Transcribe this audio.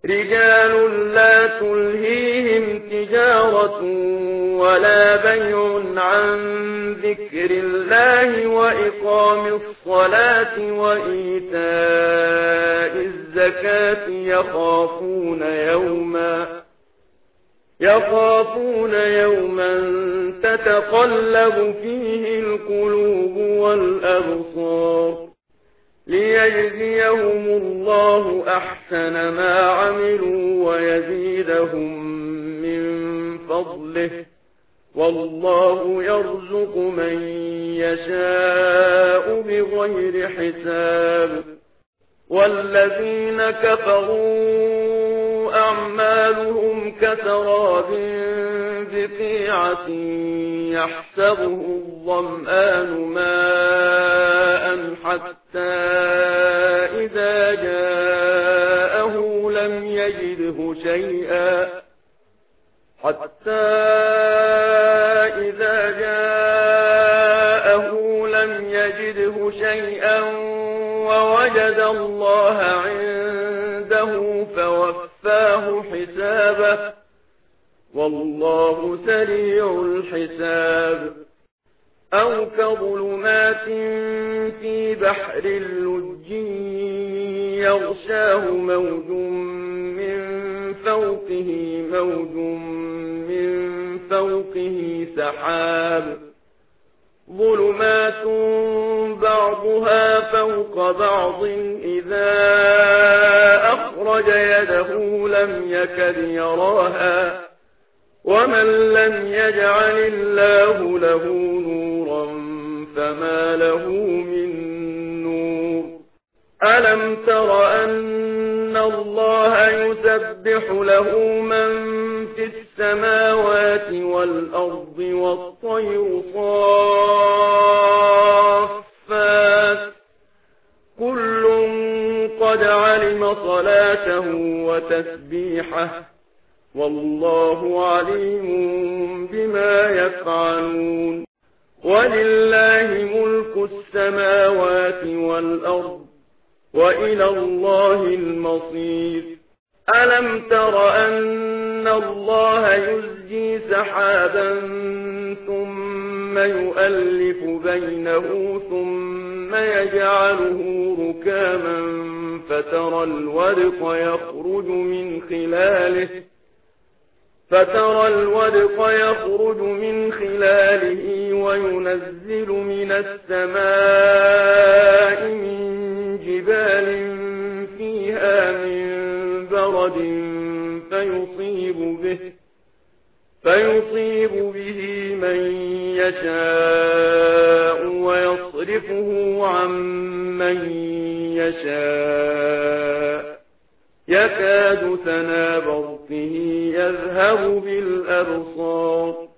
رجال لا تلهيهم تجارة ولا بيع عن ذكر الله وإقام الصلاة وإيتاء الزكاة يخافون يوما تتقلب فيه القلوب والأبصار ليجزيهم الله أحسن ما عملوا ويزيدهم من فضله والله يرزق من يشاء بغير حساب. والذين كفروا أعمالهم كسراب بقيعة يحسبه الظمآن ماء حتى إذا جاءه لم يجده شيئا ووجد الله عنده فوفاه حسابه والله سريع الحساب. أو كظلمات في بحر اللج يغشاه موج من فوقه سحاب ظلمات بعضها فوق بعض إذا أخرج يده لم يكد يراها ومن لم يجعل الله له نورا فما له من نور. ألم تر أن الله يسبح له من في السماوات والأرض والطير صافات كل قد علم صلاته وتسبيحه والله عليم بما يفعلون. ولله ملك السماوات والأرض وإلى الله المصير. ألم تر أن الله يزجي سحابا ثم يؤلف بينه ثم يجعله ركاما فترى الودق يخرج من خلاله وينزل من السماء من جبال فيها من برد فيصيب به من يشاء ويصرفه عن من يشاء يكاد سنا برقه يذهب بالأبصار